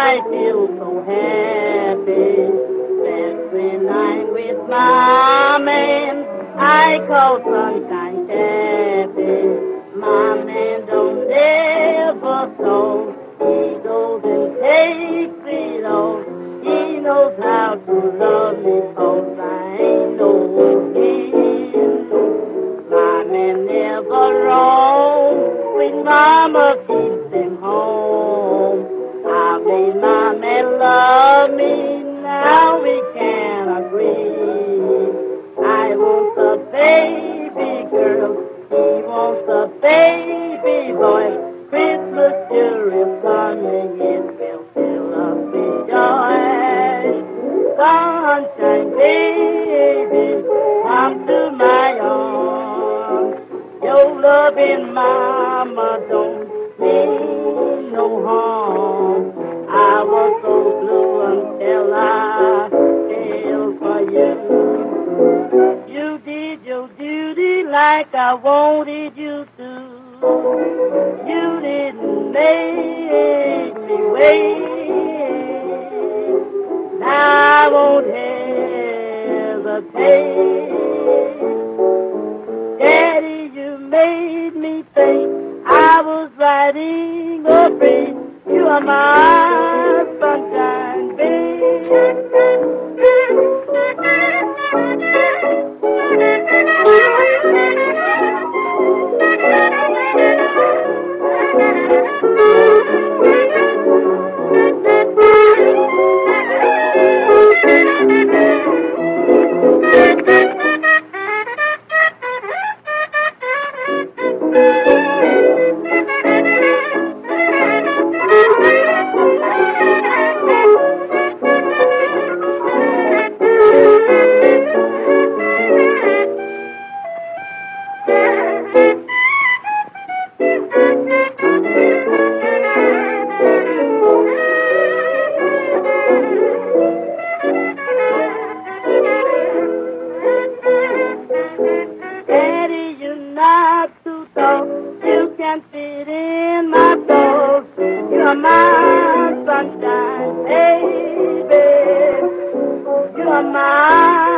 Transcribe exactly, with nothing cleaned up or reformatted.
I feel so happy. That's when I'm with my man. I call sunshine happy. My man don't ever stop. He goes and takes it all. He knows how to love me 'cause I ain't no man. My man never wrong when mama keeps him home. I made my man love me, now we can agree. I want a baby girl, he wants a baby boy. Christmas sure is coming, it will fill us with joy. Sunshine baby, come to my arms. Your loving mama don't mean no harm. I was so blue until I fell for you. You did your duty like I wanted you to. You didn't make me wait. Now I won't hesitate. Daddy, you made me think I was riding a breeze. You are my sunshine, baby. Daddy, you're not too tall. You can fit in my soul. You're my sunshine, baby. You're my